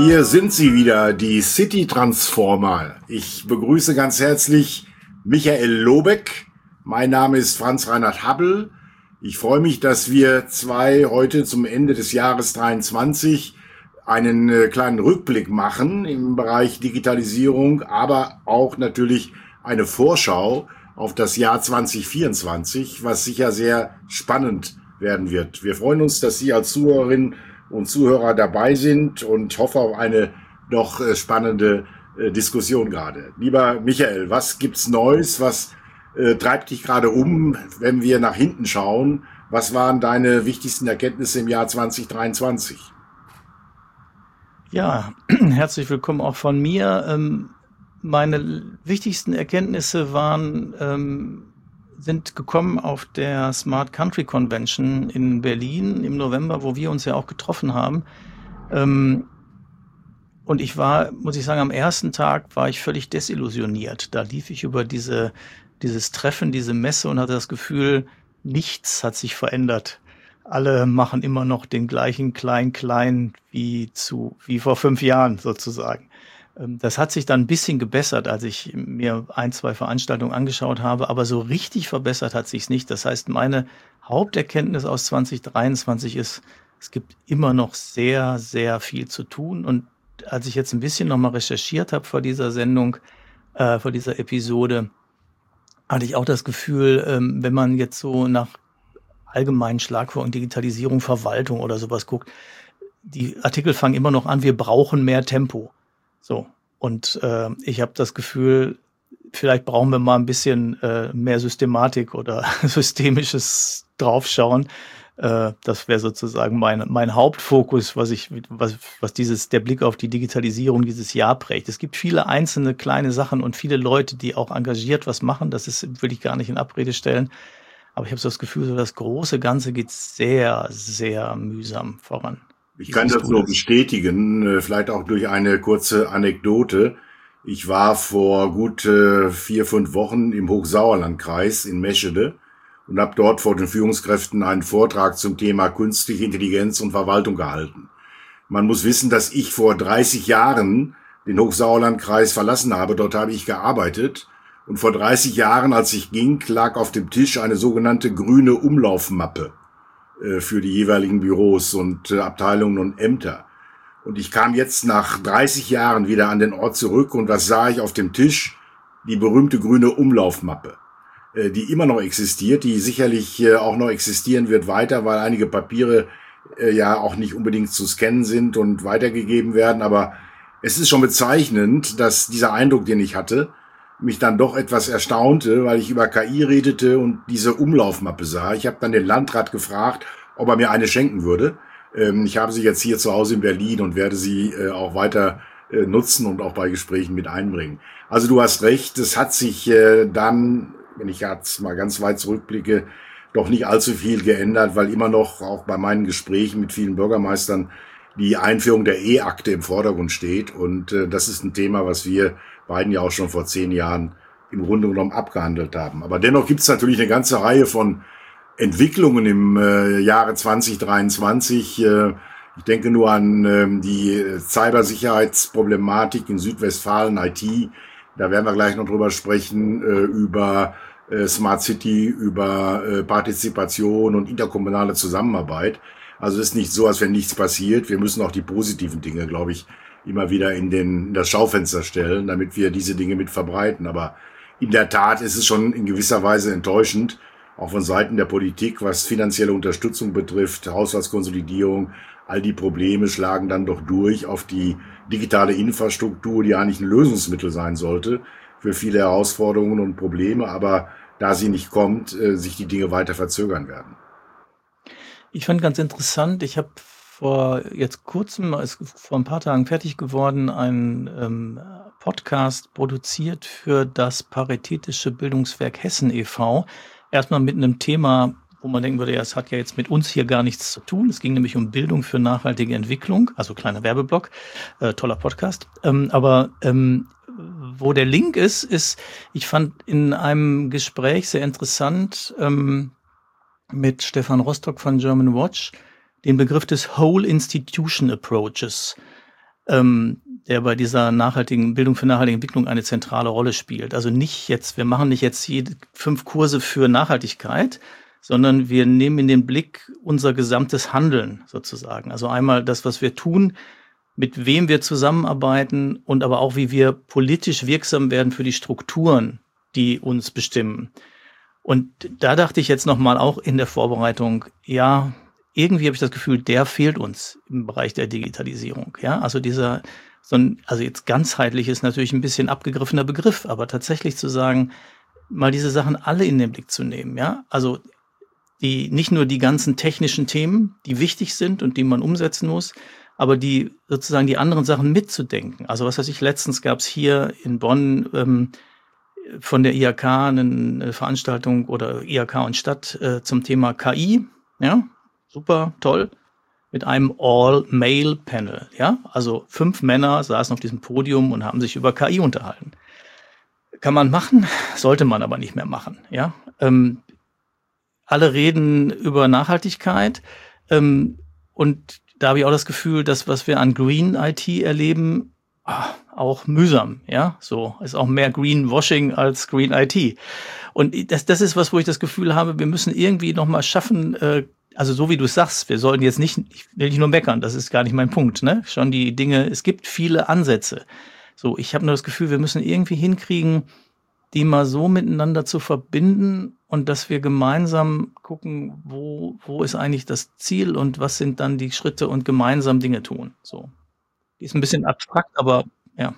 Hier sind sie wieder, die City Transformer. Ich begrüße ganz herzlich Michael Lobeck. Mein Name ist Franz Reinhard Habbel. Ich freue mich, dass wir zwei heute zum Ende des Jahres 23 einen kleinen Rückblick machen im Bereich Digitalisierung, aber auch natürlich eine Vorschau auf das Jahr 2024, was sicher sehr spannend werden wird. Wir freuen uns, dass Sie als Zuhörerinnen und Zuhörer dabei sind und hoffe auf eine doch spannende Diskussion gerade. Lieber Michael, was gibt's Neues? Was treibt dich gerade um, wenn wir nach hinten schauen? Was waren deine wichtigsten Erkenntnisse im Jahr 2023? Ja, herzlich willkommen auch von mir. Meine wichtigsten Erkenntnisse sind gekommen auf der Smart Country Convention in Berlin im November, wo wir uns ja auch getroffen haben. Und ich war, muss ich sagen, am ersten Tag war ich völlig desillusioniert. Da lief ich über dieses Treffen, diese Messe und hatte das Gefühl, nichts hat sich verändert. Alle machen immer noch den gleichen Klein-Klein wie vor 5 Jahren sozusagen. Das hat sich dann ein bisschen gebessert, als ich mir 1, 2 Veranstaltungen angeschaut habe, aber so richtig verbessert hat sich's nicht. Das heißt, meine Haupterkenntnis aus 2023 ist, es gibt immer noch sehr, sehr viel zu tun. Und als ich jetzt ein bisschen nochmal recherchiert habe vor dieser Sendung, vor dieser Episode, hatte ich auch das Gefühl, wenn man jetzt so nach allgemeinen Schlagworten Digitalisierung, Verwaltung oder sowas guckt, die Artikel fangen immer noch an, wir brauchen mehr Tempo. So, und ich habe das Gefühl, vielleicht brauchen wir mal ein bisschen mehr Systematik oder systemisches Draufschauen. Das wäre sozusagen mein Hauptfokus, was der Blick auf die Digitalisierung dieses Jahr prägt. Es gibt viele einzelne kleine Sachen und viele Leute, die auch engagiert was machen. Will ich gar nicht in Abrede stellen. Aber ich habe so das Gefühl, so das große Ganze geht sehr, sehr mühsam voran. Ich kann das nur bestätigen, vielleicht auch durch eine kurze Anekdote. Ich war vor gut 4, 5 Wochen im Hochsauerlandkreis in Meschede und habe dort vor den Führungskräften einen Vortrag zum Thema künstliche Intelligenz und Verwaltung gehalten. Man muss wissen, dass ich vor 30 Jahren den Hochsauerlandkreis verlassen habe. Dort habe ich gearbeitet. Und vor 30 Jahren, als ich ging, lag auf dem Tisch eine sogenannte grüne Umlaufmappe für die jeweiligen Büros und Abteilungen und Ämter. Und ich kam jetzt nach 30 Jahren wieder an den Ort zurück und was sah ich auf dem Tisch? Die berühmte grüne Umlaufmappe, die immer noch existiert, die sicherlich auch noch existieren wird weiter, weil einige Papiere ja auch nicht unbedingt zu scannen sind und weitergegeben werden. Aber es ist schon bezeichnend, dass dieser Eindruck, den ich hatte, mich dann doch etwas erstaunte, weil ich über KI redete und diese Umlaufmappe sah. Ich habe dann den Landrat gefragt, ob er mir eine schenken würde. Ich habe sie jetzt hier zu Hause in Berlin und werde sie auch weiter nutzen und auch bei Gesprächen mit einbringen. Also du hast recht, es hat sich dann, wenn ich jetzt mal ganz weit zurückblicke, doch nicht allzu viel geändert, weil immer noch auch bei meinen Gesprächen mit vielen Bürgermeistern die Einführung der E-Akte im Vordergrund steht. Und das ist ein Thema, was wir beiden ja auch schon vor 10 Jahren im Grunde genommen abgehandelt haben. Aber dennoch gibt es natürlich eine ganze Reihe von Entwicklungen im Jahre 2023. Ich denke nur an die Cybersicherheitsproblematik in Südwestfalen, IT. Da werden wir gleich noch drüber sprechen, über Smart City, über Partizipation und interkommunale Zusammenarbeit. Also es ist nicht so, als wenn nichts passiert. Wir müssen auch die positiven Dinge, glaube ich, immer wieder in das Schaufenster stellen, damit wir diese Dinge mit verbreiten. Aber in der Tat ist es schon in gewisser Weise enttäuschend, auch von Seiten der Politik, was finanzielle Unterstützung betrifft, Haushaltskonsolidierung, all die Probleme schlagen dann doch durch auf die digitale Infrastruktur, die eigentlich ein Lösungsmittel sein sollte für viele Herausforderungen und Probleme, aber da sie nicht kommt, sich die Dinge weiter verzögern werden. Ich fand ganz interessant, ich habe vor ein paar Tagen fertig geworden, einen Podcast produziert für das Paritätische Bildungswerk Hessen e.V. Erstmal mit einem Thema, wo man denken würde, ja, es hat ja jetzt mit uns hier gar nichts zu tun. Es ging nämlich um Bildung für nachhaltige Entwicklung, also kleiner Werbeblock, toller Podcast. Wo der Link ist, ich fand in einem Gespräch sehr interessant mit Stefan Rostock von German Watch den Begriff des Whole Institution Approaches der bei dieser nachhaltigen Bildung für nachhaltige Entwicklung eine zentrale Rolle spielt. Also wir machen nicht jetzt 5 Kurse für Nachhaltigkeit, sondern wir nehmen in den Blick unser gesamtes Handeln sozusagen. Also einmal das, was wir tun, mit wem wir zusammenarbeiten und aber auch, wie wir politisch wirksam werden für die Strukturen, die uns bestimmen. Und da dachte ich jetzt nochmal auch in der Vorbereitung, ja, irgendwie habe ich das Gefühl, der fehlt uns im Bereich der Digitalisierung. Ja, also also jetzt ganzheitlich ist natürlich ein bisschen abgegriffener Begriff, aber tatsächlich zu sagen, mal diese Sachen alle in den Blick zu nehmen. Ja, also nicht nur die ganzen technischen Themen, die wichtig sind und die man umsetzen muss, aber sozusagen die anderen Sachen mitzudenken. Also was weiß ich, letztens gab es hier in Bonn von der IHK eine Veranstaltung oder IHK und Stadt zum Thema KI. Ja, super, toll. Mit einem All-Male-Panel. Ja, also 5 Männer saßen auf diesem Podium und haben sich über KI unterhalten. Kann man machen, sollte man aber nicht mehr machen. Ja, alle reden über Nachhaltigkeit und da habe ich auch das Gefühl, dass was wir an Green IT erleben, auch mühsam, ja, so ist auch mehr Greenwashing als Green IT. Und das ist was, wo ich das Gefühl habe, wir müssen irgendwie noch mal schaffen, also so wie du es sagst, wir sollten jetzt ich will nicht nur meckern, das ist gar nicht mein Punkt, ne? Schon die Dinge, es gibt viele Ansätze. So, ich habe nur das Gefühl, wir müssen irgendwie hinkriegen, die mal so miteinander zu verbinden und dass wir gemeinsam gucken, wo ist eigentlich das Ziel und was sind dann die Schritte und gemeinsam Dinge tun. So. Die ist ein bisschen abstrakt, aber ja.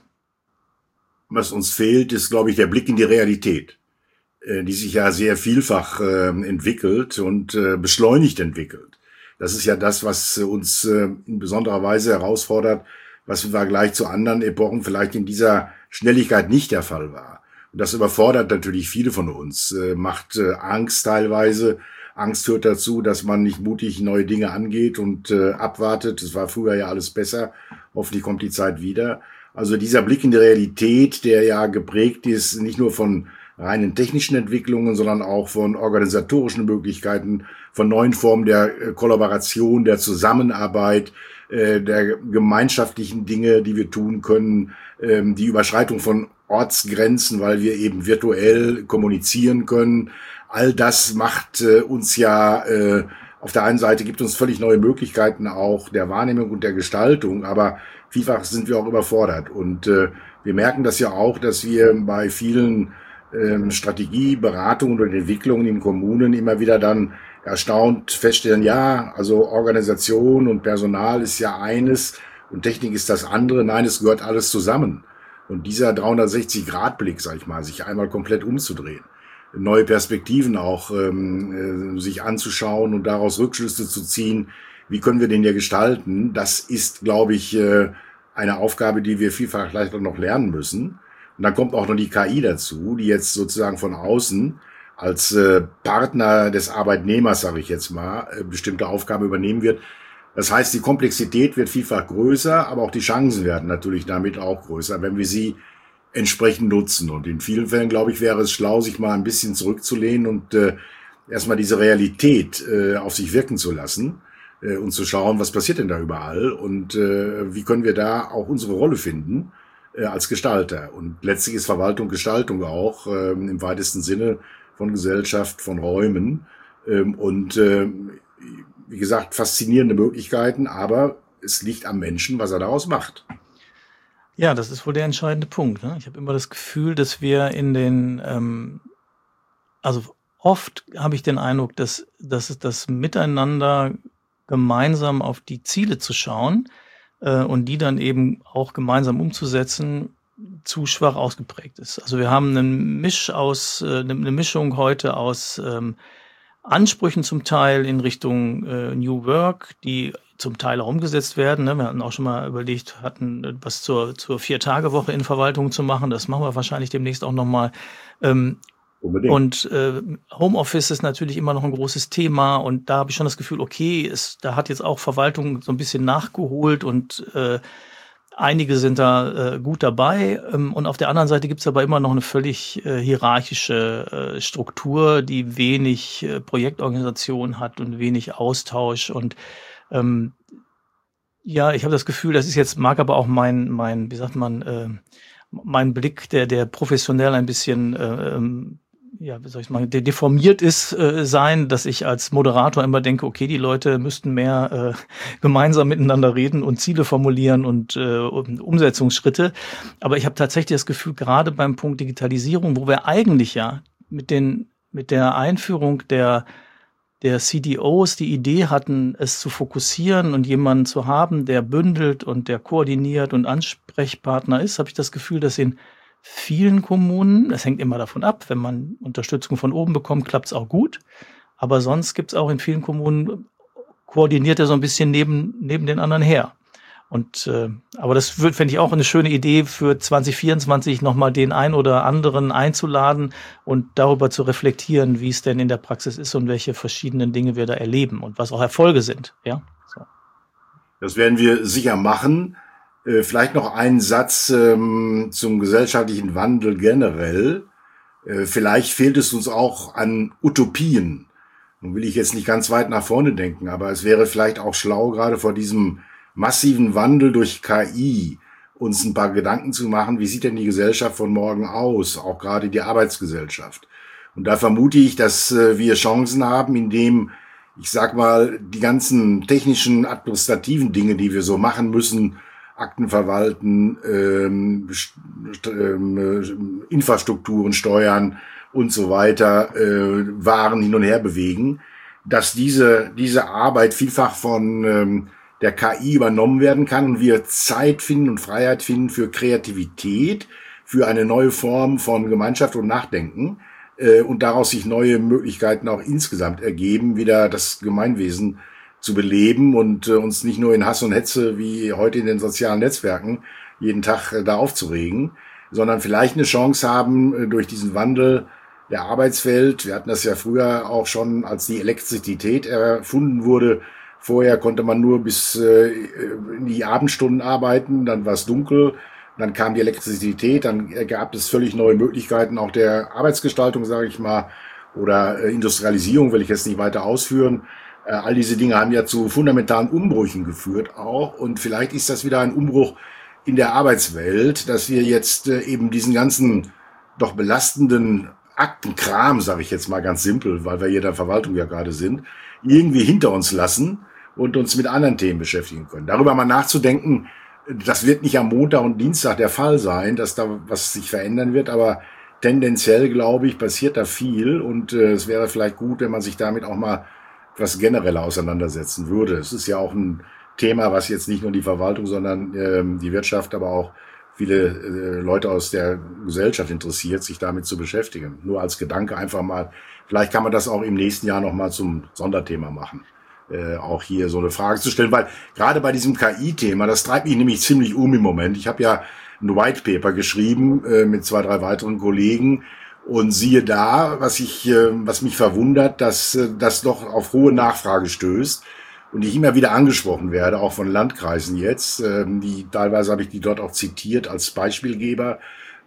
Was uns fehlt, ist, glaube ich, der Blick in die Realität, die sich ja sehr vielfach entwickelt und beschleunigt entwickelt. Das ist ja das, was uns in besonderer Weise herausfordert, was im Vergleich zu anderen Epochen vielleicht in dieser Schnelligkeit nicht der Fall war. Und das überfordert natürlich viele von uns, macht Angst teilweise. Angst führt dazu, dass man nicht mutig neue Dinge angeht und abwartet. Das war früher ja alles besser. Hoffentlich kommt die Zeit wieder. Also dieser Blick in die Realität, der ja geprägt ist, nicht nur von reinen technischen Entwicklungen, sondern auch von organisatorischen Möglichkeiten, von neuen Formen der Kollaboration, der Zusammenarbeit, der gemeinschaftlichen Dinge, die wir tun können, die Überschreitung von Ortsgrenzen, weil wir eben virtuell kommunizieren können. All das macht uns ja, auf der einen Seite gibt uns völlig neue Möglichkeiten auch der Wahrnehmung und der Gestaltung, aber vielfach sind wir auch überfordert. Und wir merken das ja auch, dass wir bei vielen Strategieberatungen und Entwicklungen in Kommunen immer wieder dann erstaunt feststellen, ja, also Organisation und Personal ist ja eines und Technik ist das andere. Nein, es gehört alles zusammen. Und dieser 360-Grad-Blick, sag ich mal, sich einmal komplett umzudrehen, neue Perspektiven auch sich anzuschauen und daraus Rückschlüsse zu ziehen, wie können wir den ja gestalten, das ist, glaube ich, eine Aufgabe, die wir vielfach vielleicht auch noch lernen müssen. Und dann kommt auch noch die KI dazu, die jetzt sozusagen von außen als Partner des Arbeitnehmers, sage ich jetzt mal, bestimmte Aufgaben übernehmen wird. Das heißt, die Komplexität wird vielfach größer, aber auch die Chancen werden natürlich damit auch größer, wenn wir sie entsprechend nutzen. Und in vielen Fällen, glaube ich, wäre es schlau, sich mal ein bisschen zurückzulehnen und erstmal diese Realität auf sich wirken zu lassen und zu schauen, was passiert denn da überall und wie können wir da auch unsere Rolle finden als Gestalter. Und letztlich ist Verwaltung Gestaltung auch im weitesten Sinne von Gesellschaft, von Räumen und wie gesagt, faszinierende Möglichkeiten, aber es liegt am Menschen, was er daraus macht. Ja, das ist wohl der entscheidende Punkt. Ne? Ich habe immer das Gefühl, dass wir also oft habe ich den Eindruck, dass es das Miteinander gemeinsam auf die Ziele zu schauen und die dann eben auch gemeinsam umzusetzen, zu schwach ausgeprägt ist. Also wir haben eine Mischung heute aus Ansprüchen zum Teil in Richtung New Work, die zum Teil auch umgesetzt werden. Ne? Wir hatten auch schon mal überlegt, was zur 4-Tage-Woche in Verwaltung zu machen. Das machen wir wahrscheinlich demnächst auch nochmal. Und Homeoffice ist natürlich immer noch ein großes Thema. Und da habe ich schon das Gefühl, okay, da hat jetzt auch Verwaltung so ein bisschen nachgeholt und einige sind da gut dabei. Und auf der anderen Seite gibt es aber immer noch eine völlig hierarchische Struktur, die wenig Projektorganisation hat und wenig Austausch. Und Ja, ich habe das Gefühl, das ist jetzt, mag aber auch mein, wie sagt man, mein Blick, der professionell ein bisschen, ja, wie soll ich sagen, deformiert ist, sein, dass ich als Moderator immer denke, okay, die Leute müssten mehr gemeinsam miteinander reden und Ziele formulieren und Umsetzungsschritte. Aber ich habe tatsächlich das Gefühl, gerade beim Punkt Digitalisierung, wo wir eigentlich ja mit der Einführung der CDOs die Idee hatten, es zu fokussieren und jemanden zu haben, der bündelt und der koordiniert und Ansprechpartner ist, habe ich das Gefühl, dass in vielen Kommunen, das hängt immer davon ab, wenn man Unterstützung von oben bekommt, klappt es auch gut. Aber sonst gibt es auch in vielen Kommunen, koordiniert er so ein bisschen neben den anderen her. Und aber das fände ich auch eine schöne Idee für 2024, nochmal den einen oder anderen einzuladen und darüber zu reflektieren, wie es denn in der Praxis ist und welche verschiedenen Dinge wir da erleben und was auch Erfolge sind. Ja, so. Das werden wir sicher machen. Vielleicht noch einen Satz zum gesellschaftlichen Wandel generell. Vielleicht fehlt es uns auch an Utopien. Nun will ich jetzt nicht ganz weit nach vorne denken, aber es wäre vielleicht auch schlau, gerade vor diesem massiven Wandel durch KI uns ein paar Gedanken zu machen, wie sieht denn die Gesellschaft von morgen aus, auch gerade die Arbeitsgesellschaft. Und da vermute ich, dass wir Chancen haben, indem, ich sag mal, die ganzen technischen, administrativen Dinge, die wir so machen müssen, Akten verwalten, Infrastrukturen steuern und so weiter, Waren hin und her bewegen, dass diese Arbeit vielfach von der KI übernommen werden kann und wir Zeit finden und Freiheit finden für Kreativität, für eine neue Form von Gemeinschaft und Nachdenken und daraus sich neue Möglichkeiten auch insgesamt ergeben, wieder das Gemeinwesen zu beleben und uns nicht nur in Hass und Hetze wie heute in den sozialen Netzwerken jeden Tag da aufzuregen, sondern vielleicht eine Chance haben durch diesen Wandel der Arbeitswelt. Wir hatten das ja früher auch schon, als die Elektrizität erfunden wurde. Vorher konnte man nur bis in die Abendstunden arbeiten, dann war es dunkel, dann kam die Elektrizität, dann gab es völlig neue Möglichkeiten auch der Arbeitsgestaltung, sage ich mal, oder Industrialisierung, will ich jetzt nicht weiter ausführen. All diese Dinge haben ja zu fundamentalen Umbrüchen geführt auch und vielleicht ist das wieder ein Umbruch in der Arbeitswelt, dass wir jetzt eben diesen ganzen doch belastenden Aktenkram, sage ich jetzt mal ganz simpel, weil wir hier in der Verwaltung ja gerade sind, irgendwie hinter uns lassen und uns mit anderen Themen beschäftigen können. Darüber mal nachzudenken, das wird nicht am Montag und Dienstag der Fall sein, dass da was sich verändern wird, aber tendenziell, glaube ich, passiert da viel und es wäre vielleicht gut, wenn man sich damit auch mal etwas genereller auseinandersetzen würde. Es ist ja auch ein Thema, was jetzt nicht nur die Verwaltung, sondern die Wirtschaft, aber auch viele Leute aus der Gesellschaft interessiert, sich damit zu beschäftigen. Nur als Gedanke einfach mal, vielleicht kann man das auch im nächsten Jahr nochmal zum Sonderthema machen. Auch hier so eine Frage zu stellen, weil gerade bei diesem KI-Thema, das treibt mich nämlich ziemlich im Moment. Ich habe ja ein White Paper geschrieben mit 2, 3 weiteren Kollegen und siehe da, was mich verwundert, dass das doch auf hohe Nachfrage stößt und ich immer wieder angesprochen werde, auch von Landkreisen jetzt, teilweise habe ich die dort auch zitiert als Beispielgeber,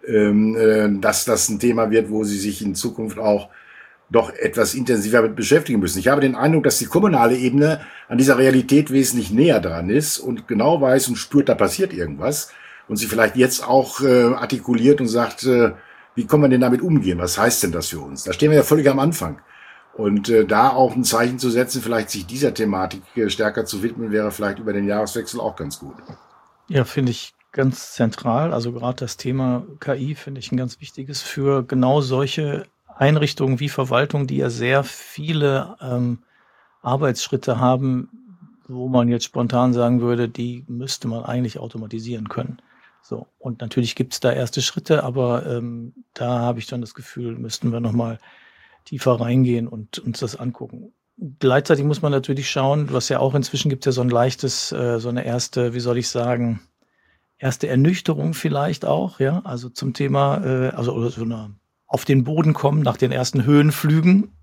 dass das ein Thema wird, wo sie sich in Zukunft auch doch etwas intensiver mit beschäftigen müssen. Ich habe den Eindruck, dass die kommunale Ebene an dieser Realität wesentlich näher dran ist und genau weiß und spürt, da passiert irgendwas und sie vielleicht jetzt auch artikuliert und sagt, wie kann man denn damit umgehen? Was heißt denn das für uns? Da stehen wir ja völlig am Anfang. Und da auch ein Zeichen zu setzen, vielleicht sich dieser Thematik stärker zu widmen, wäre vielleicht über den Jahreswechsel auch ganz gut. Ja, finde ich ganz zentral. Also gerade das Thema KI finde ich ein ganz wichtiges für genau solche Einrichtungen wie Verwaltung, die ja sehr viele Arbeitsschritte haben, wo man jetzt spontan sagen würde, die müsste man eigentlich automatisieren können. So, und natürlich gibt es da erste Schritte, aber da habe ich dann das Gefühl, müssten wir nochmal tiefer reingehen und uns das angucken. Gleichzeitig muss man natürlich schauen, was ja auch inzwischen gibt ja so ein leichtes, so eine erste, wie soll ich sagen, erste Ernüchterung vielleicht auch, ja, also zum Thema, also oder so eine auf den Boden kommen nach den ersten Höhenflügen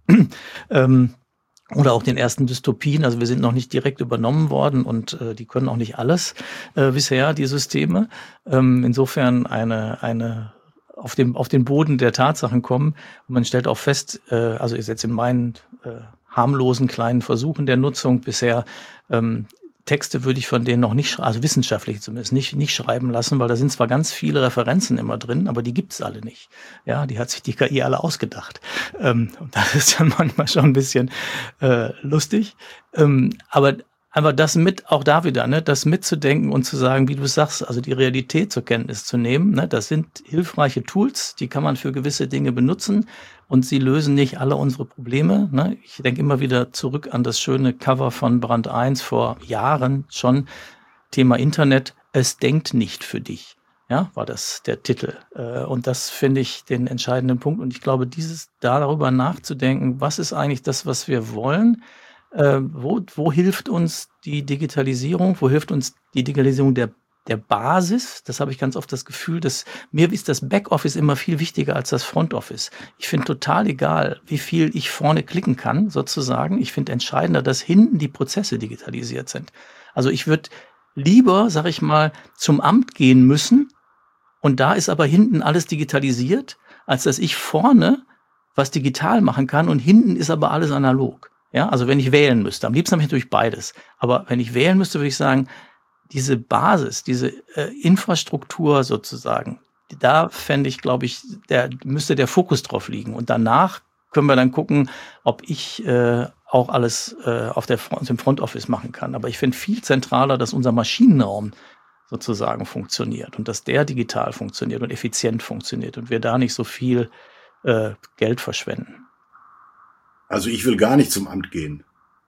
oder auch den ersten Dystopien. Also wir sind noch nicht direkt übernommen worden und die können auch nicht alles bisher, die Systeme. Insofern eine auf den Boden der Tatsachen kommen. Und man stellt auch fest, also ist jetzt in meinen harmlosen kleinen Versuchen der Nutzung bisher, Texte würde ich von denen noch nicht, also wissenschaftlich zumindest, nicht schreiben lassen, weil da sind zwar ganz viele Referenzen immer drin, aber die gibt's alle nicht. Ja, die hat sich die KI alle ausgedacht. Und das ist dann manchmal schon ein bisschen lustig. Aber das auch da wieder, ne, das mitzudenken und zu sagen, wie du sagst, also die Realität zur Kenntnis zu nehmen, ne, das sind hilfreiche Tools, die kann man für gewisse Dinge benutzen und sie lösen nicht alle unsere Probleme. Ne. Ich denke immer wieder zurück an das schöne Cover von Brand 1 vor Jahren schon, Thema Internet, es denkt nicht für dich. Ja, war das der Titel. Und das finde ich den entscheidenden Punkt. Und ich glaube, darüber nachzudenken, was ist eigentlich das, was wir wollen? Wo hilft uns die Digitalisierung? Wo hilft uns die Digitalisierung der Basis? Das habe ich ganz oft das Gefühl, dass mir ist das Backoffice immer viel wichtiger als das Frontoffice. Ich finde total egal, wie viel ich vorne klicken kann, sozusagen. Ich finde entscheidender, dass hinten die Prozesse digitalisiert sind. Also ich würde lieber, sag ich mal, zum Amt gehen müssen und da ist aber hinten alles digitalisiert, als dass ich vorne was digital machen kann und hinten ist aber alles analog. Ja, also wenn ich wählen müsste, am liebsten habe ich natürlich beides. Aber wenn ich wählen müsste, würde ich sagen, diese Basis, diese Infrastruktur sozusagen, da fände ich, glaube ich, müsste der Fokus drauf liegen. Und danach können wir dann gucken, ob ich auch alles auf dem Front Office machen kann. Aber ich finde viel zentraler, dass unser Maschinenraum sozusagen funktioniert und dass der digital funktioniert und effizient funktioniert und wir da nicht so viel Geld verschwenden. Also ich will gar nicht zum Amt gehen.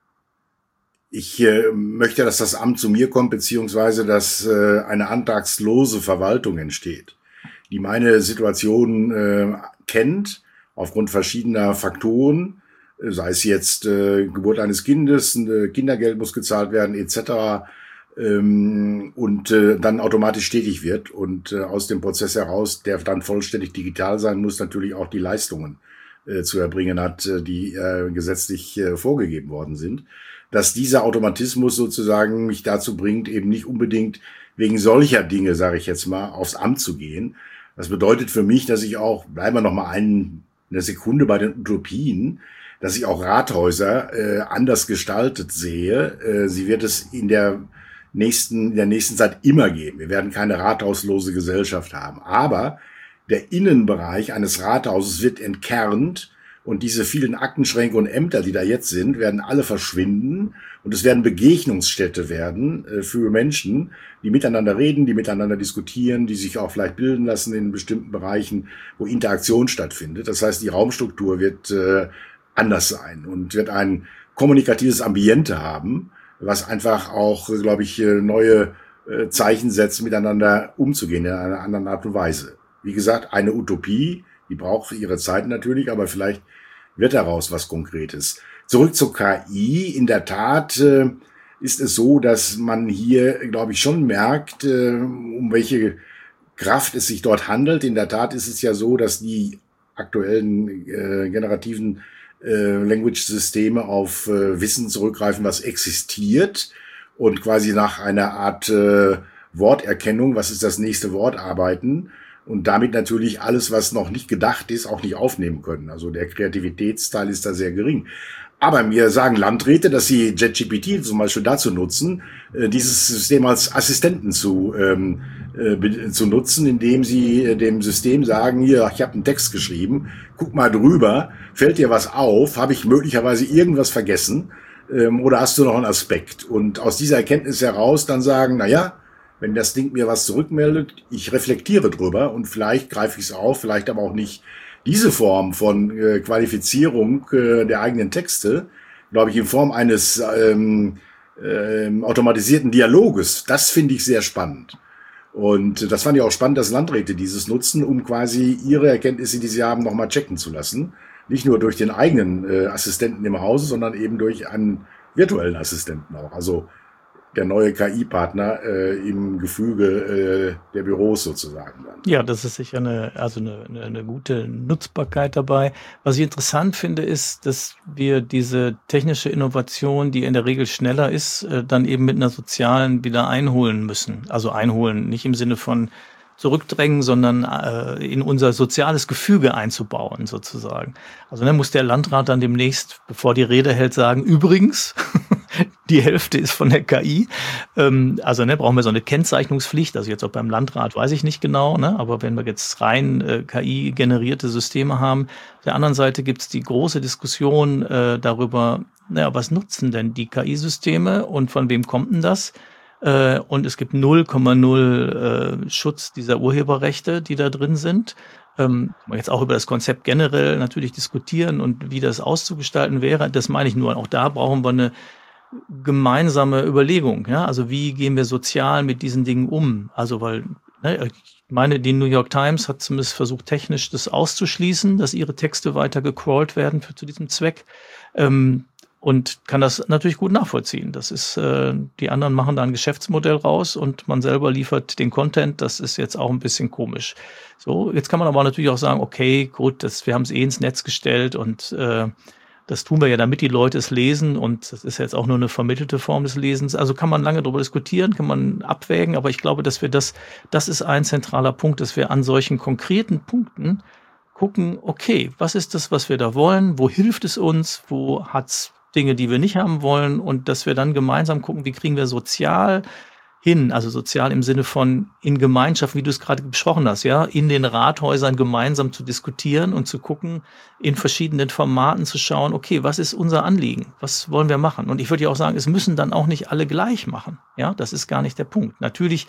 Ich möchte, dass das Amt zu mir kommt, beziehungsweise dass eine antragslose Verwaltung entsteht, die meine Situation kennt, aufgrund verschiedener Faktoren, sei es jetzt Geburt eines Kindes, Kindergeld muss gezahlt werden, etc., und dann automatisch tätig wird und aus dem Prozess heraus, der dann vollständig digital sein muss, natürlich auch die Leistungen zu erbringen hat, die gesetzlich vorgegeben worden sind, dass dieser Automatismus sozusagen mich dazu bringt, eben nicht unbedingt wegen solcher Dinge, sage ich jetzt mal, aufs Amt zu gehen. Das bedeutet für mich, dass ich auch, bleiben wir noch mal eine Sekunde bei den Utopien, dass ich auch Rathäuser anders gestaltet sehe. Sie wird es in der nächsten Zeit immer geben. Wir werden keine rathauslose Gesellschaft haben. Aber der Innenbereich eines Rathauses wird entkernt und diese vielen Aktenschränke und Ämter, die da jetzt sind, werden alle verschwinden und es werden Begegnungsstätte werden für Menschen, die miteinander reden, die miteinander diskutieren, die sich auch vielleicht bilden lassen in bestimmten Bereichen, wo Interaktion stattfindet. Das heißt, die Raumstruktur wird anders sein und wird ein kommunikatives Ambiente haben, was einfach auch, glaube ich, neue Zeichen setzt, miteinander umzugehen in einer anderen Art und Weise. Wie gesagt, eine Utopie, die braucht ihre Zeit natürlich, aber vielleicht wird daraus was Konkretes. Zurück zur KI. In der Tat ist es so, dass man hier, glaube ich, schon merkt, um welche Kraft es sich dort handelt. In der Tat ist es ja so, dass die aktuellen generativen Language-Systeme auf Wissen zurückgreifen, was existiert und quasi nach einer Art Worterkennung, was ist das nächste Wort, arbeiten und damit natürlich alles, was noch nicht gedacht ist, auch nicht aufnehmen können. Also der Kreativitätsteil ist da sehr gering. Aber mir sagen Landräte, dass sie JetGPT zum Beispiel dazu nutzen, dieses System als Assistenten zu nutzen, indem sie dem System sagen, hier, ich habe einen Text geschrieben, guck mal drüber, fällt dir was auf, habe ich möglicherweise irgendwas vergessen oder hast du noch einen Aspekt? Und aus dieser Erkenntnis heraus dann sagen, na ja, wenn das Ding mir was zurückmeldet, ich reflektiere drüber und vielleicht greife ich es auf, vielleicht aber auch nicht. Diese Form von Qualifizierung der eigenen Texte, glaube ich, in Form eines automatisierten Dialoges, das finde ich sehr spannend. Und das fand ich auch spannend, dass Landräte dieses nutzen, um quasi ihre Erkenntnisse, die sie haben, nochmal checken zu lassen. Nicht nur durch den eigenen Assistenten im Hause, sondern eben durch einen virtuellen Assistenten auch. Also der neue KI-Partner im Gefüge der Büros sozusagen. Dann. Ja, das ist sicher eine gute Nutzbarkeit dabei. Was ich interessant finde, ist, dass wir diese technische Innovation, die in der Regel schneller ist, dann eben mit einer sozialen wieder einholen müssen. Also einholen, nicht im Sinne von zurückdrängen, sondern in unser soziales Gefüge einzubauen sozusagen. Also dann muss der Landrat dann demnächst, bevor die Rede hält, sagen, übrigens, Die Hälfte ist von der KI. Also brauchen wir so eine Kennzeichnungspflicht. Also jetzt auch beim Landrat weiß ich nicht genau, ne? Aber wenn wir jetzt rein KI-generierte Systeme haben. Auf der anderen Seite gibt es die große Diskussion darüber, naja, was nutzen denn die KI-Systeme und von wem kommt denn das? Und es gibt 0,0 Schutz dieser Urheberrechte, die da drin sind. Jetzt auch über das Konzept generell natürlich diskutieren und wie das auszugestalten wäre. Das meine ich nur. Auch da brauchen wir eine gemeinsame Überlegung. Ja? Also wie gehen wir sozial mit diesen Dingen um? Also weil, ne, ich meine, die New York Times hat zumindest versucht, technisch das auszuschließen, dass ihre Texte weiter gecrawlt werden zu diesem Zweck. Und kann das natürlich gut nachvollziehen. Das ist, die anderen machen da ein Geschäftsmodell raus und man selber liefert den Content. Das ist jetzt auch ein bisschen komisch. So, jetzt kann man aber natürlich auch sagen, okay, gut, wir haben es ins Netz gestellt und das tun wir ja, damit die Leute es lesen und das ist jetzt auch nur eine vermittelte Form des Lesens. Also kann man lange darüber diskutieren, kann man abwägen, aber ich glaube, dass wir das ist ein zentraler Punkt, dass wir an solchen konkreten Punkten gucken, okay, was ist das, was wir da wollen? Wo hilft es uns? Wo hat's Dinge, die wir nicht haben wollen? Und dass wir dann gemeinsam gucken, wie kriegen wir sozial hin, also sozial im Sinne von in Gemeinschaft, wie du es gerade besprochen hast, ja, in den Rathäusern gemeinsam zu diskutieren und zu gucken, in verschiedenen Formaten zu schauen, okay, was ist unser Anliegen? Was wollen wir machen? Und ich würde ja auch sagen, es müssen dann auch nicht alle gleich machen. Ja, das ist gar nicht der Punkt. Natürlich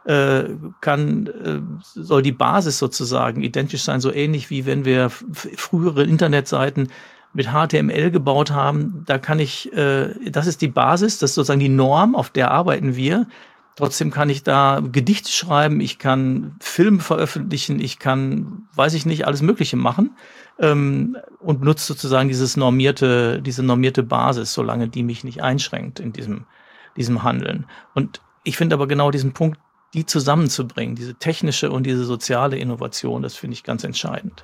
soll die Basis sozusagen identisch sein, so ähnlich wie wenn wir frühere Internetseiten mit HTML gebaut haben. Da kann ich, das ist die Basis, das ist sozusagen die Norm, auf der arbeiten wir. Trotzdem kann ich da Gedichte schreiben, ich kann Filme veröffentlichen, ich kann, weiß ich nicht, alles Mögliche machen und benutze sozusagen diese normierte Basis, solange die mich nicht einschränkt in diesem Handeln. Und ich finde aber genau diesen Punkt, die zusammenzubringen, diese technische und diese soziale Innovation, das finde ich ganz entscheidend.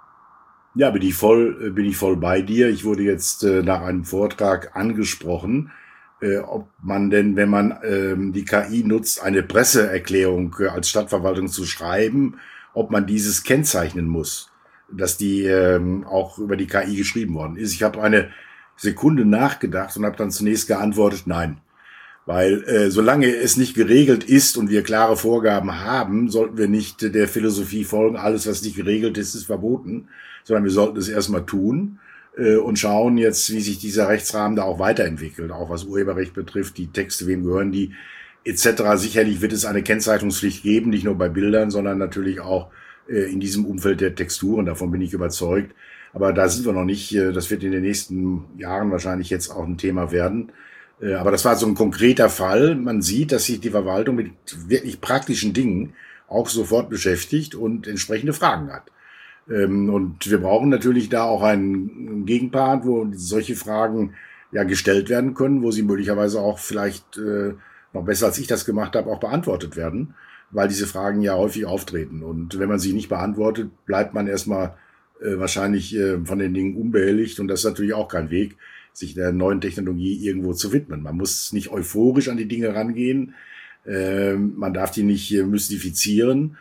Ja, bin ich voll bei dir. Ich wurde jetzt nach einem Vortrag angesprochen, ob man denn, wenn man die KI nutzt, eine Presseerklärung als Stadtverwaltung zu schreiben, ob man dieses kennzeichnen muss, dass die auch über die KI geschrieben worden ist. Ich habe eine Sekunde nachgedacht und habe dann zunächst geantwortet, nein. Weil solange es nicht geregelt ist und wir klare Vorgaben haben, sollten wir nicht der Philosophie folgen, alles, was nicht geregelt ist, ist verboten, sondern wir sollten es erstmal tun und schauen jetzt, wie sich dieser Rechtsrahmen da auch weiterentwickelt, auch was Urheberrecht betrifft, die Texte, wem gehören die, etc. Sicherlich wird es eine Kennzeichnungspflicht geben, nicht nur bei Bildern, sondern natürlich auch in diesem Umfeld der Texturen, davon bin ich überzeugt. Aber da sind wir noch nicht, das wird in den nächsten Jahren wahrscheinlich jetzt auch ein Thema werden. Aber das war so ein konkreter Fall. Man sieht, dass sich die Verwaltung mit wirklich praktischen Dingen auch sofort beschäftigt und entsprechende Fragen hat. Und wir brauchen natürlich da auch einen Gegenpart, wo solche Fragen ja gestellt werden können, wo sie möglicherweise auch vielleicht noch besser als ich das gemacht habe, auch beantwortet werden, weil diese Fragen ja häufig auftreten. Und wenn man sie nicht beantwortet, bleibt man erstmal wahrscheinlich von den Dingen unbehelligt. Und das ist natürlich auch kein Weg, sich der neuen Technologie irgendwo zu widmen. Man muss nicht euphorisch an die Dinge rangehen. Man darf die nicht mystifizieren.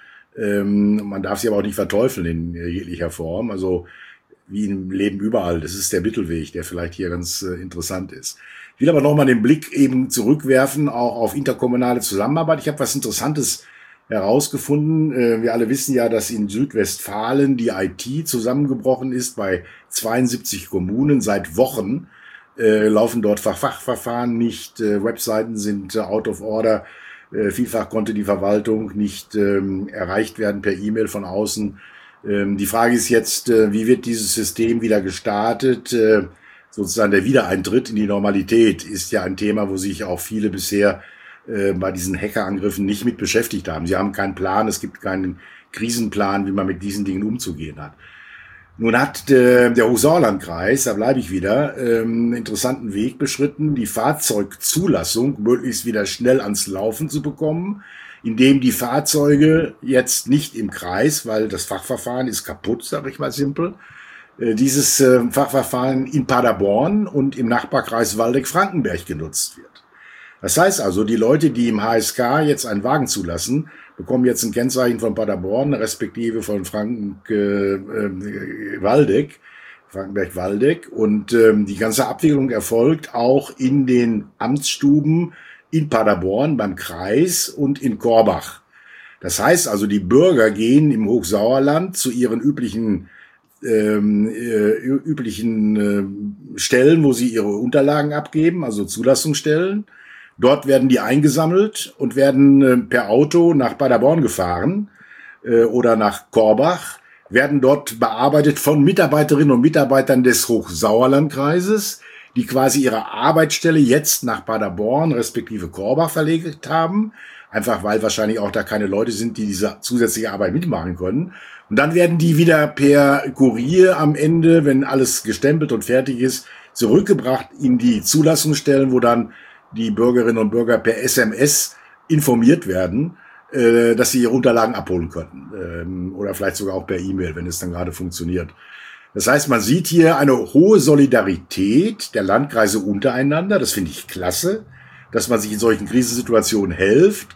Man darf sie aber auch nicht verteufeln in jeglicher Form. Also wie im Leben überall. Das ist der Mittelweg, der vielleicht hier ganz interessant ist. Ich will aber nochmal den Blick eben zurückwerfen, auch auf interkommunale Zusammenarbeit. Ich habe was Interessantes herausgefunden. Wir alle wissen ja, dass in Südwestfalen die IT zusammengebrochen ist bei 72 Kommunen seit Wochen. Laufen dort Fachverfahren nicht, Webseiten sind out of order, vielfach konnte die Verwaltung nicht erreicht werden per E-Mail von außen. Die Frage ist jetzt, wie wird dieses System wieder gestartet? Sozusagen der Wiedereintritt in die Normalität ist ja ein Thema, wo sich auch viele bisher bei diesen Hackerangriffen nicht mit beschäftigt haben. Sie haben keinen Plan, es gibt keinen Krisenplan, wie man mit diesen Dingen umzugehen hat. Nun hat der Hochsauerlandkreis, da bleibe ich wieder, einen interessanten Weg beschritten, die Fahrzeugzulassung möglichst wieder schnell ans Laufen zu bekommen, indem die Fahrzeuge jetzt nicht im Kreis, weil das Fachverfahren ist kaputt, sage ich mal simpel, dieses Fachverfahren in Paderborn und im Nachbarkreis Waldeck-Frankenberg genutzt wird. Das heißt also, die Leute, die im HSK jetzt einen Wagen zulassen, bekommen jetzt ein Kennzeichen von Paderborn, respektive von Waldeck. Frankenberg-Waldeck. Und die ganze Abwicklung erfolgt auch in den Amtsstuben in Paderborn beim Kreis und in Korbach. Das heißt also, die Bürger gehen im Hochsauerland zu ihren üblichen Stellen, wo sie ihre Unterlagen abgeben, also Zulassungsstellen. Dort werden die eingesammelt und werden per Auto nach Paderborn gefahren oder nach Korbach, werden dort bearbeitet von Mitarbeiterinnen und Mitarbeitern des Hochsauerlandkreises, die quasi ihre Arbeitsstelle jetzt nach Paderborn respektive Korbach verlegt haben, einfach weil wahrscheinlich auch da keine Leute sind, die diese zusätzliche Arbeit mitmachen können. Und dann werden die wieder per Kurier am Ende, wenn alles gestempelt und fertig ist, zurückgebracht in die Zulassungsstellen, wo dann die Bürgerinnen und Bürger per SMS informiert werden, dass sie ihre Unterlagen abholen können. Oder vielleicht sogar auch per E-Mail, wenn es dann gerade funktioniert. Das heißt, man sieht hier eine hohe Solidarität der Landkreise untereinander. Das finde ich klasse, dass man sich in solchen Krisensituationen hilft,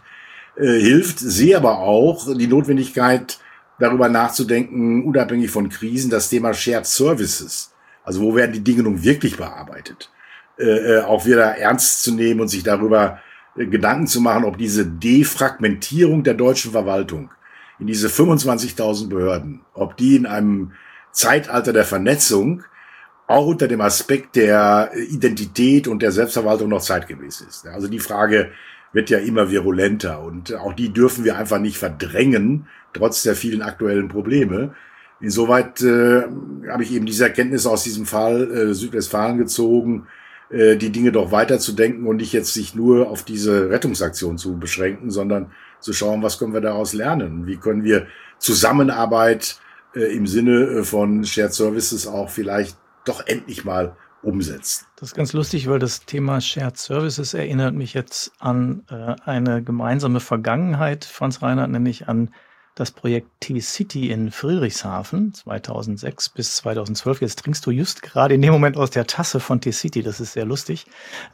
sehe aber auch die Notwendigkeit, darüber nachzudenken, unabhängig von Krisen, das Thema Shared Services. Also wo werden die Dinge nun wirklich bearbeitet? Auch wieder ernst zu nehmen und sich darüber Gedanken zu machen, ob diese Defragmentierung der deutschen Verwaltung in diese 25.000 Behörden, ob die in einem Zeitalter der Vernetzung auch unter dem Aspekt der Identität und der Selbstverwaltung noch zeitgemäß ist. Also die Frage wird ja immer virulenter und auch die dürfen wir einfach nicht verdrängen, trotz der vielen aktuellen Probleme. Insoweit habe ich eben diese Erkenntnis aus diesem Fall Südwestfalen gezogen, die Dinge doch weiterzudenken und nicht jetzt sich nur auf diese Rettungsaktion zu beschränken, sondern zu schauen, was können wir daraus lernen? Wie können wir Zusammenarbeit im Sinne von Shared Services auch vielleicht doch endlich mal umsetzen? Das ist ganz lustig, weil das Thema Shared Services erinnert mich jetzt an eine gemeinsame Vergangenheit, Franz Reinhardt, nämlich an das Projekt T-City in Friedrichshafen 2006 bis 2012. Jetzt trinkst du just gerade in dem Moment aus der Tasse von T-City, das ist sehr lustig.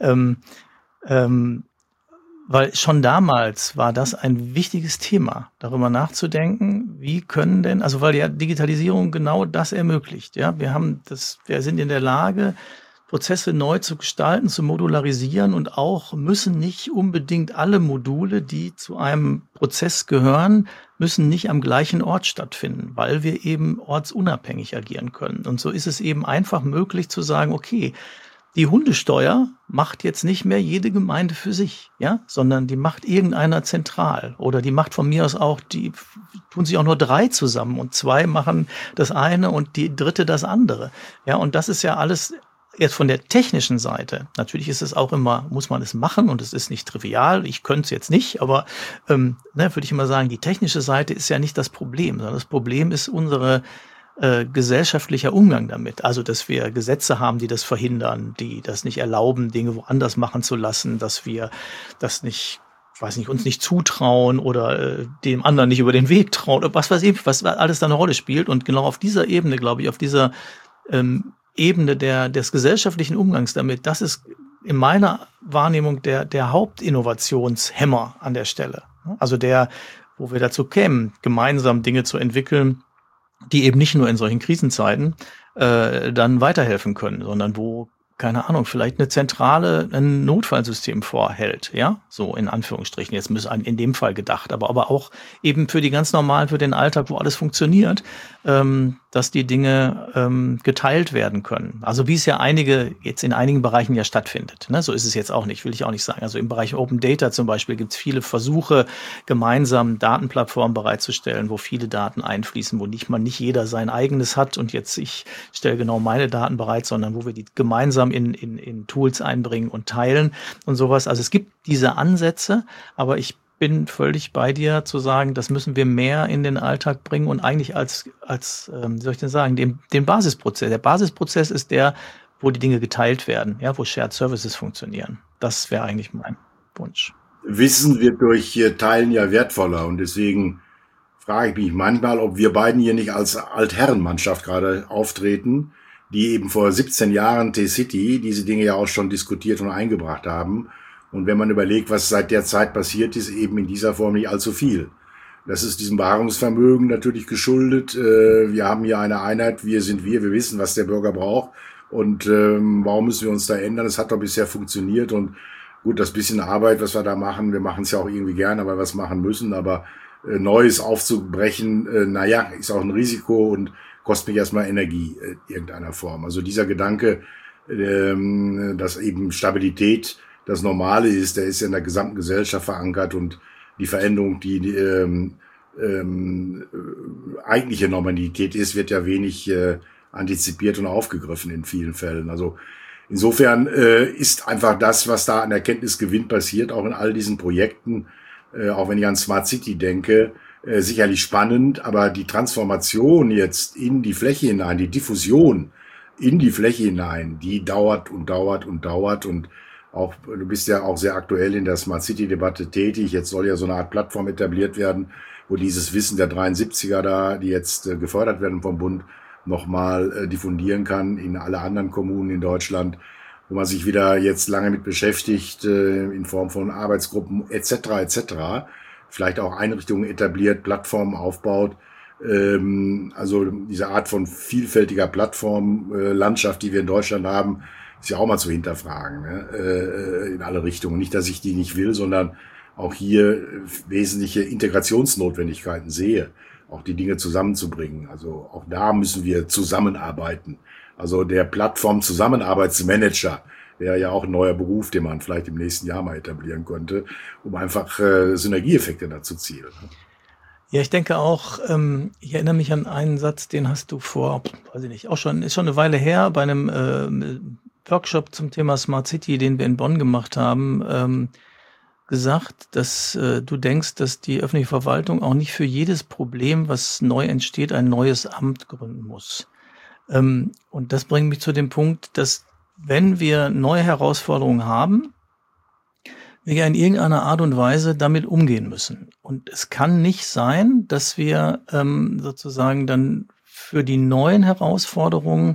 Weil schon damals war das ein wichtiges Thema, darüber nachzudenken, wie können denn, also weil ja Digitalisierung genau das ermöglicht. Ja, wir sind in der Lage, Prozesse neu zu gestalten, zu modularisieren und auch müssen nicht unbedingt alle Module, die zu einem Prozess gehören, müssen nicht am gleichen Ort stattfinden, weil wir eben ortsunabhängig agieren können. Und so ist es eben einfach möglich zu sagen, okay, die Hundesteuer macht jetzt nicht mehr jede Gemeinde für sich, ja, sondern die macht irgendeiner zentral oder die macht von mir aus auch, die tun sich auch nur 3 zusammen und 2 machen das eine und die dritte das andere. Ja, und das ist ja alles jetzt von der technischen Seite. Natürlich ist es auch immer, muss man es machen und es ist nicht trivial. Ich könnte es jetzt nicht, aber würde ich immer sagen, die technische Seite ist ja nicht das Problem, sondern das Problem ist unsere gesellschaftlicher Umgang damit. Also, dass wir Gesetze haben, die das verhindern, die das nicht erlauben, Dinge woanders machen zu lassen, dass wir das nicht, uns nicht zutrauen oder dem anderen nicht über den Weg trauen oder was weiß ich, was alles da eine Rolle spielt. Und genau auf dieser Ebene, glaube ich, auf dieser Ebene des gesellschaftlichen Umgangs damit, das ist in meiner Wahrnehmung der Hauptinnovationshemmer an der Stelle. Also wo wir dazu kämen, gemeinsam Dinge zu entwickeln, die eben nicht nur in solchen Krisenzeiten dann weiterhelfen können, sondern wo, keine Ahnung, vielleicht eine Zentrale ein Notfallsystem vorhält, ja, so in Anführungsstrichen, jetzt muss in dem Fall gedacht, aber auch eben für die ganz normalen, für den Alltag, wo alles funktioniert, dass die Dinge geteilt werden können. Also wie es ja jetzt in einigen Bereichen ja stattfindet. Ne? So ist es jetzt auch nicht, will ich auch nicht sagen. Also im Bereich Open Data zum Beispiel gibt es viele Versuche, gemeinsam Datenplattformen bereitzustellen, wo viele Daten einfließen, wo man nicht jeder sein eigenes hat und jetzt ich stelle genau meine Daten bereit, sondern wo wir die gemeinsam in Tools einbringen und teilen und sowas. Also es gibt diese Ansätze, aber ich bin völlig bei dir zu sagen, das müssen wir mehr in den Alltag bringen und eigentlich als wie soll ich denn sagen, den Basisprozess. Der Basisprozess ist der, wo die Dinge geteilt werden, ja, wo Shared Services funktionieren. Das wäre eigentlich mein Wunsch. Wissen wird durch Teilen ja wertvoller und deswegen frage ich mich manchmal, ob wir beiden hier nicht als Altherrenmannschaft gerade auftreten, die eben vor 17 Jahren T-City diese Dinge ja auch schon diskutiert und eingebracht haben. Und wenn man überlegt, was seit der Zeit passiert ist, eben in dieser Form nicht allzu viel. Das ist diesem Wahrungsvermögen natürlich geschuldet. Wir haben hier eine Einheit, wir sind wir wissen, was der Bürger braucht. Und warum müssen wir uns da ändern? Es hat doch bisher funktioniert. Und gut, das bisschen Arbeit, was wir da machen, wir machen es ja auch irgendwie gerne, weil wir es machen müssen. Aber Neues aufzubrechen, naja, ist auch ein Risiko und kostet mich erstmal Energie in irgendeiner Form. Also dieser Gedanke, dass eben Stabilität das Normale ist, der ist ja in der gesamten Gesellschaft verankert und die Veränderung, die eigentliche Normalität ist, wird ja wenig antizipiert und aufgegriffen in vielen Fällen. Also insofern ist einfach das, was da an Erkenntnisgewinn passiert, auch in all diesen Projekten, auch wenn ich an Smart City denke, sicherlich spannend, aber die Transformation jetzt in die Fläche hinein, die Diffusion in die Fläche hinein, die dauert und dauert und dauert und auch, du bist ja auch sehr aktuell in der Smart City Debatte tätig. Jetzt soll ja so eine Art Plattform etabliert werden, wo dieses Wissen der 73er da, die jetzt gefördert werden vom Bund, nochmal diffundieren kann in alle anderen Kommunen in Deutschland, wo man sich wieder jetzt lange mit beschäftigt, in Form von Arbeitsgruppen etc. etc. Vielleicht auch Einrichtungen etabliert, Plattformen aufbaut. Also diese Art von vielfältiger Plattformlandschaft, die wir in Deutschland haben, ist ja auch mal zu hinterfragen, ne? In alle Richtungen. Nicht, dass ich die nicht will, sondern auch hier wesentliche Integrationsnotwendigkeiten sehe, auch die Dinge zusammenzubringen. Also auch da müssen wir zusammenarbeiten. Also der Plattform-Zusammenarbeitsmanager wäre ja auch ein neuer Beruf, den man vielleicht im nächsten Jahr mal etablieren könnte, um einfach Synergieeffekte da zu zielen. Ja, ich denke auch, ich erinnere mich an einen Satz, den hast du vor, weiß ich nicht, ist schon eine Weile her, bei einem Workshop zum Thema Smart City, den wir in Bonn gemacht haben, gesagt, dass du denkst, dass die öffentliche Verwaltung auch nicht für jedes Problem, was neu entsteht, ein neues Amt gründen muss. Und das bringt mich zu dem Punkt, dass wenn wir neue Herausforderungen haben, wir ja in irgendeiner Art und Weise damit umgehen müssen. Und es kann nicht sein, dass wir sozusagen dann für die neuen Herausforderungen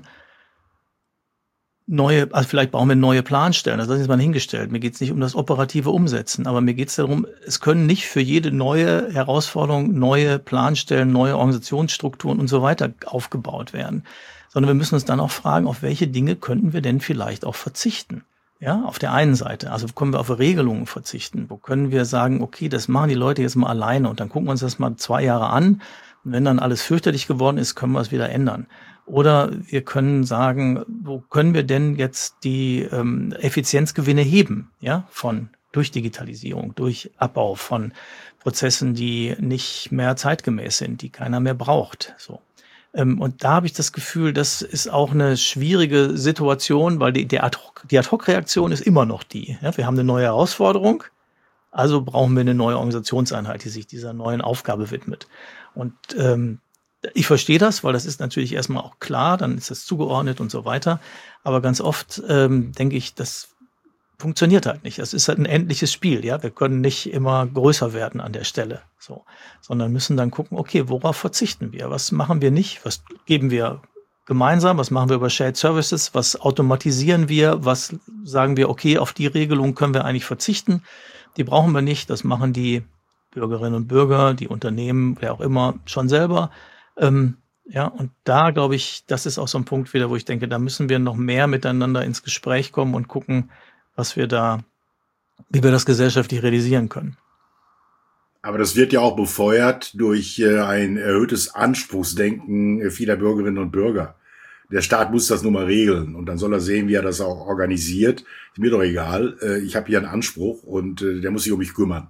also vielleicht brauchen wir neue Planstellen, das ist jetzt mal hingestellt. Mir geht es nicht um das operative Umsetzen, aber mir geht es darum, es können nicht für jede neue Herausforderung neue Planstellen, neue Organisationsstrukturen und so weiter aufgebaut werden, sondern wir müssen uns dann auch fragen, auf welche Dinge könnten wir denn vielleicht auch verzichten? Ja, auf der einen Seite, also können wir auf Regelungen verzichten? Wo können wir sagen, okay, das machen die Leute jetzt mal alleine und dann gucken wir uns das mal 2 Jahre an und wenn dann alles fürchterlich geworden ist, können wir es wieder ändern. Oder wir können sagen, wo können wir denn jetzt die Effizienzgewinne heben, ja, durch Digitalisierung, durch Abbau von Prozessen, die nicht mehr zeitgemäß sind, die keiner mehr braucht. So. Und da habe ich das Gefühl, das ist auch eine schwierige Situation, weil die Ad-Hoc-Reaktion ist immer noch die. Ja, wir haben eine neue Herausforderung, also brauchen wir eine neue Organisationseinheit, die sich dieser neuen Aufgabe widmet. Und ich verstehe das, weil das ist natürlich erstmal auch klar, dann ist das zugeordnet und so weiter. Aber ganz oft denke ich, das funktioniert halt nicht. Es ist halt ein endliches Spiel, ja. Wir können nicht immer größer werden an der Stelle, so, sondern müssen dann gucken, okay, worauf verzichten wir? Was machen wir nicht? Was geben wir gemeinsam? Was machen wir über Shared Services? Was automatisieren wir? Was sagen wir, okay, auf die Regelung können wir eigentlich verzichten? Die brauchen wir nicht. Das machen die Bürgerinnen und Bürger, die Unternehmen, wer auch immer, schon selber. Ja, und da glaube ich, das ist auch so ein Punkt wieder, wo ich denke, da müssen wir noch mehr miteinander ins Gespräch kommen und gucken, wie wir das gesellschaftlich realisieren können. Aber das wird ja auch befeuert durch ein erhöhtes Anspruchsdenken vieler Bürgerinnen und Bürger. Der Staat muss das nun mal regeln und dann soll er sehen, wie er das auch organisiert. Ist mir doch egal. Ich habe hier einen Anspruch und der muss sich um mich kümmern.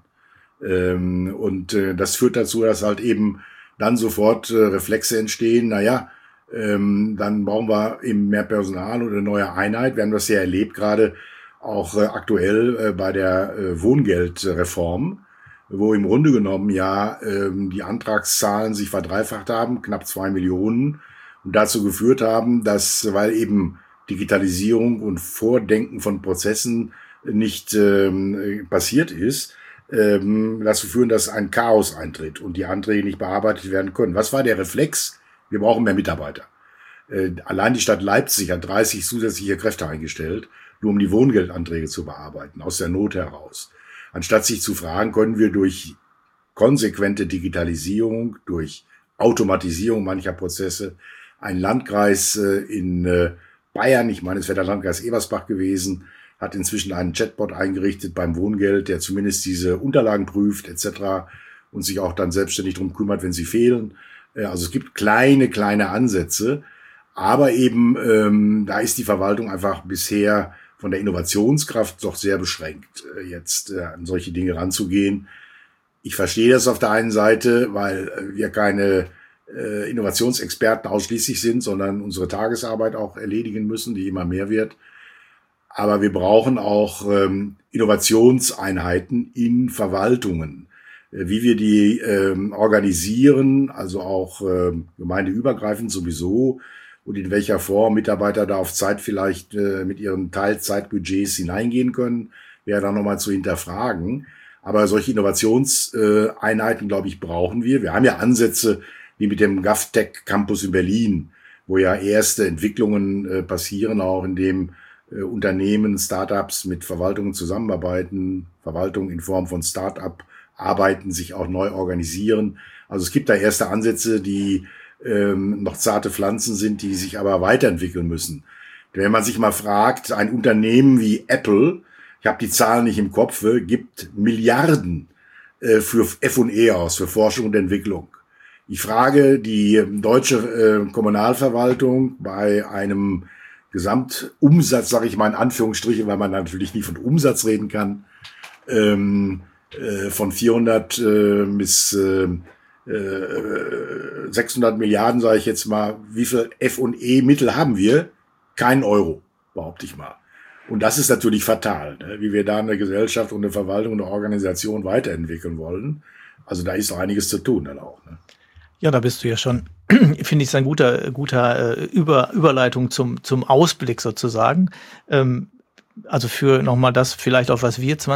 Das führt dazu, dass halt eben dann sofort Reflexe entstehen. Naja, dann brauchen wir eben mehr Personal oder eine neue Einheit. Wir haben das ja erlebt, gerade auch aktuell bei der Wohngeldreform, wo im Grunde genommen ja die Antragszahlen sich verdreifacht haben, knapp 2 Millionen, und dazu geführt haben, dass, weil eben Digitalisierung und Vordenken von Prozessen nicht passiert ist, dazu führen, dass ein Chaos eintritt und die Anträge nicht bearbeitet werden können. Was war der Reflex? Wir brauchen mehr Mitarbeiter. Allein die Stadt Leipzig hat 30 zusätzliche Kräfte eingestellt, nur um die Wohngeldanträge zu bearbeiten, aus der Not heraus. Anstatt sich zu fragen, können wir durch konsequente Digitalisierung, durch Automatisierung mancher Prozesse. Ein Landkreis in Bayern, ich meine, es wäre der Landkreis Ebersbach gewesen, hat inzwischen einen Chatbot eingerichtet beim Wohngeld, der zumindest diese Unterlagen prüft etc. und sich auch dann selbstständig darum kümmert, wenn sie fehlen. Also es gibt kleine Ansätze, aber eben da ist die Verwaltung einfach bisher von der Innovationskraft doch sehr beschränkt, jetzt an solche Dinge ranzugehen. Ich verstehe das auf der einen Seite, weil wir keine Innovationsexperten ausschließlich sind, sondern unsere Tagesarbeit auch erledigen müssen, die immer mehr wird. Aber wir brauchen auch Innovationseinheiten in Verwaltungen. Wie wir die organisieren, also auch gemeindeübergreifend sowieso, und in welcher Form Mitarbeiter da auf Zeit vielleicht mit ihren Teilzeitbudgets hineingehen können, wäre dann nochmal zu hinterfragen. Aber solche Innovationseinheiten, glaube ich, brauchen wir. Wir haben ja Ansätze wie mit dem GovTech Campus in Berlin, wo ja erste Entwicklungen passieren, auch in dem Unternehmen, Startups mit Verwaltungen zusammenarbeiten, Verwaltung in Form von Startup-Arbeiten sich auch neu organisieren. Also es gibt da erste Ansätze, die noch zarte Pflanzen sind, die sich aber weiterentwickeln müssen. Wenn man sich mal fragt, ein Unternehmen wie Apple, ich habe die Zahlen nicht im Kopf, gibt Milliarden für F&E aus, für Forschung und Entwicklung. Ich frage die deutsche Kommunalverwaltung bei einem Gesamtumsatz, sage ich mal in Anführungsstrichen, weil man natürlich nie von Umsatz reden kann, von 400 bis 600 Milliarden, sage ich jetzt mal, wie viel F&E-Mittel haben wir? Keinen Euro, behaupte ich mal. Und das ist natürlich fatal, ne? Wie wir da eine Gesellschaft und eine Verwaltung und eine Organisation weiterentwickeln wollen. Also da ist noch einiges zu tun dann auch. Ne? Ja, da bist du ja schon, finde ich, ein guter Überleitung zum Ausblick sozusagen. Also für nochmal das vielleicht auch, was wir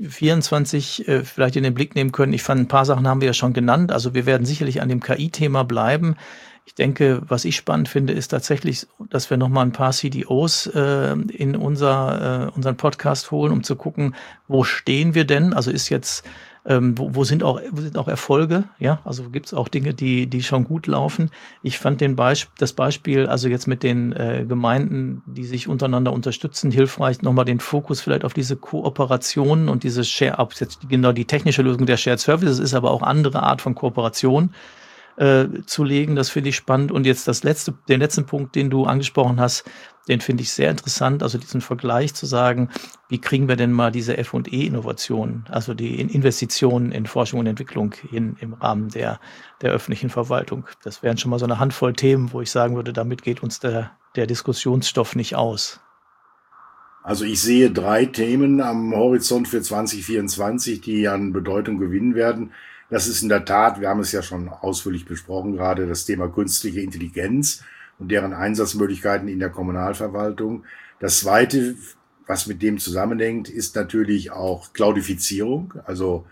2024 vielleicht in den Blick nehmen können. Ich fand, ein paar Sachen haben wir ja schon genannt. Also wir werden sicherlich an dem KI-Thema bleiben. Ich denke, was ich spannend finde, ist tatsächlich, dass wir nochmal ein paar CDOs in unseren Podcast holen, um zu gucken, wo stehen wir denn? Also ist jetzt wo sind auch Erfolge, ja, also gibt es auch Dinge, die schon gut laufen. Ich fand das Beispiel, also jetzt mit den Gemeinden, die sich untereinander unterstützen, hilfreich, nochmal den Fokus vielleicht auf diese Kooperationen und diese ob es jetzt genau die technische Lösung der Shared Services ist, aber auch andere Art von Kooperation zu legen. Das finde ich spannend. Und jetzt den letzten Punkt, den du angesprochen hast, den finde ich sehr interessant. Also diesen Vergleich zu sagen, wie kriegen wir denn mal diese F&E-Innovationen, also die Investitionen in Forschung und Entwicklung hin im Rahmen der öffentlichen Verwaltung. Das wären schon mal so eine Handvoll Themen, wo ich sagen würde, damit geht uns der Diskussionsstoff nicht aus. Also ich sehe 3 Themen am Horizont für 2024, die an Bedeutung gewinnen werden. Das ist in der Tat, wir haben es ja schon ausführlich besprochen, gerade das Thema künstliche Intelligenz und deren Einsatzmöglichkeiten in der Kommunalverwaltung. Das Zweite, was mit dem zusammenhängt, ist natürlich auch Cloudifizierung, also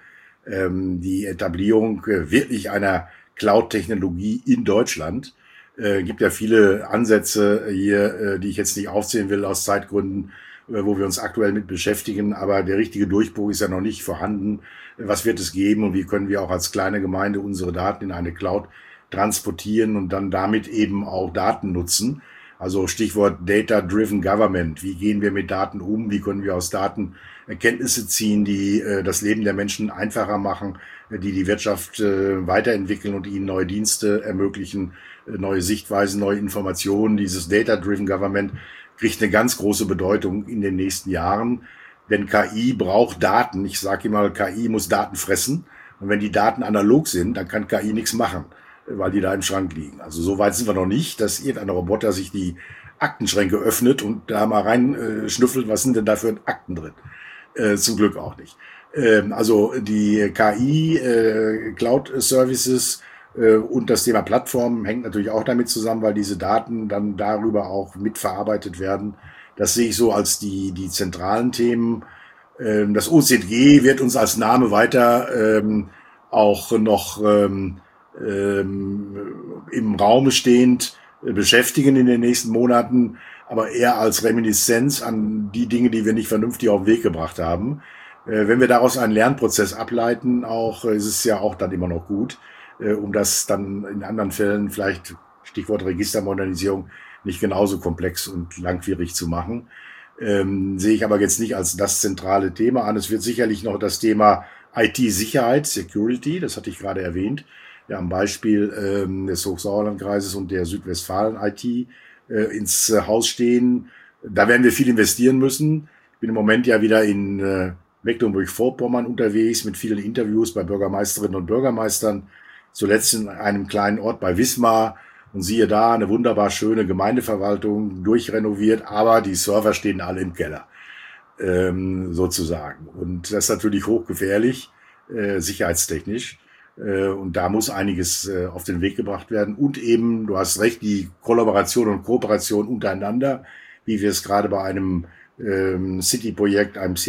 die Etablierung wirklich einer Cloud-Technologie in Deutschland. Gibt ja viele Ansätze hier, die ich jetzt nicht aufzählen will aus Zeitgründen, wo wir uns aktuell mit beschäftigen, aber der richtige Durchbruch ist ja noch nicht vorhanden. Was wird es geben und wie können wir auch als kleine Gemeinde unsere Daten in eine Cloud transportieren und dann damit eben auch Daten nutzen? Also Stichwort Data-Driven Government. Wie gehen wir mit Daten um? Wie können wir aus Daten Erkenntnisse ziehen, die das Leben der Menschen einfacher machen, die Wirtschaft weiterentwickeln und ihnen neue Dienste ermöglichen, neue Sichtweisen, neue Informationen? Dieses Data-Driven Government kriegt eine ganz große Bedeutung in den nächsten Jahren. Denn KI braucht Daten. Ich sage immer, KI muss Daten fressen. Und wenn die Daten analog sind, dann kann KI nichts machen, weil die da im Schrank liegen. Also so weit sind wir noch nicht, dass irgendein Roboter sich die Aktenschränke öffnet und da mal reinschnüffelt, was sind denn da für Akten drin. Zum Glück auch nicht. Also die KI, Cloud Services und das Thema Plattformen hängt natürlich auch damit zusammen, weil diese Daten dann darüber auch mitverarbeitet werden. Das sehe ich so als die zentralen Themen. Das OZG wird uns als Name weiter auch noch im Raume stehend beschäftigen in den nächsten Monaten, aber eher als Reminiszenz an die Dinge, die wir nicht vernünftig auf den Weg gebracht haben. Wenn wir daraus einen Lernprozess ableiten, auch ist es ja auch dann immer noch gut, um das dann in anderen Fällen vielleicht, Stichwort Registermodernisierung, nicht genauso komplex und langwierig zu machen. Sehe ich aber jetzt nicht als das zentrale Thema an. Es wird sicherlich noch das Thema IT-Sicherheit, Security, das hatte ich gerade erwähnt, ja, am Beispiel des Hochsauerlandkreises und der Südwestfalen-IT ins Haus stehen. Da werden wir viel investieren müssen. Ich bin im Moment ja wieder in Mecklenburg-Vorpommern unterwegs mit vielen Interviews bei Bürgermeisterinnen und Bürgermeistern. Zuletzt in einem kleinen Ort bei Wismar. Und siehe da, eine wunderbar schöne Gemeindeverwaltung, durchrenoviert, aber die Server stehen alle im Keller, sozusagen. Und das ist natürlich hochgefährlich, sicherheitstechnisch. Und da muss einiges auf den Weg gebracht werden. Und eben, du hast recht, die Kollaboration und Kooperation untereinander, wie wir es gerade bei einem City-Projekt, einem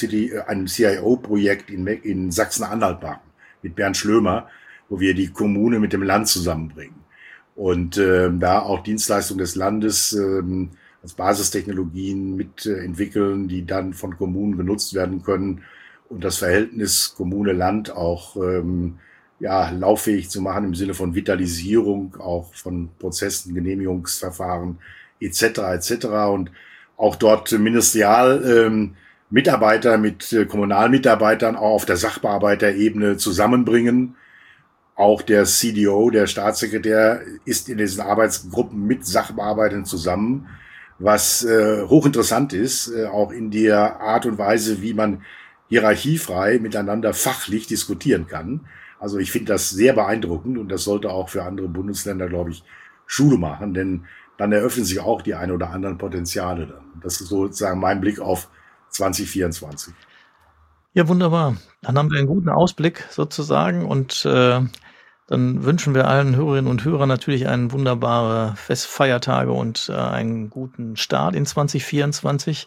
CIO-Projekt in Sachsen-Anhalt machen, mit Bernd Schlömer, wo wir die Kommune mit dem Land zusammenbringen. Und da auch Dienstleistungen des Landes als Basistechnologien mit entwickeln, die dann von Kommunen genutzt werden können und das Verhältnis Kommune-Land auch lauffähig zu machen im Sinne von Vitalisierung, auch von Prozessen, Genehmigungsverfahren etc. etc. Und auch dort ministerial Mitarbeiter mit Kommunalmitarbeitern auch auf der Sachbearbeiterebene zusammenbringen. Auch der CDO, der Staatssekretär, ist in diesen Arbeitsgruppen mit Sachbearbeitern zusammen, was hochinteressant ist, auch in der Art und Weise, wie man hierarchiefrei miteinander fachlich diskutieren kann. Also ich finde das sehr beeindruckend und das sollte auch für andere Bundesländer, glaube ich, Schule machen, denn dann eröffnen sich auch die ein oder anderen Potenziale dann. Das ist sozusagen mein Blick auf 2024. Ja, wunderbar. Dann haben wir einen guten Ausblick sozusagen und dann wünschen wir allen Hörerinnen und Hörern natürlich einen wunderbare Feiertage und einen guten Start in 2024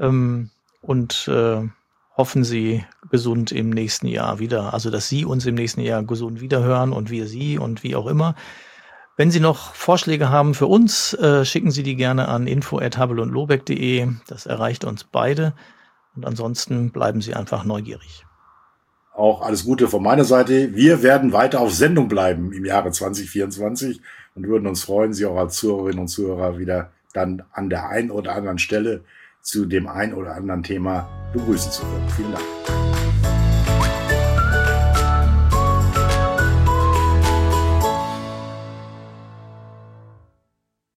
und hoffen Sie gesund im nächsten Jahr wieder. Also, dass Sie uns im nächsten Jahr gesund wiederhören und wir Sie und wie auch immer. Wenn Sie noch Vorschläge haben für uns, schicken Sie die gerne an info@habelundlobeck.de. Das erreicht uns beide. Und ansonsten bleiben Sie einfach neugierig. Auch alles Gute von meiner Seite. Wir werden weiter auf Sendung bleiben im Jahre 2024 und würden uns freuen, Sie auch als Zuhörerinnen und Zuhörer wieder dann an der einen oder anderen Stelle zu dem einen oder anderen Thema begrüßen zu können. Vielen Dank.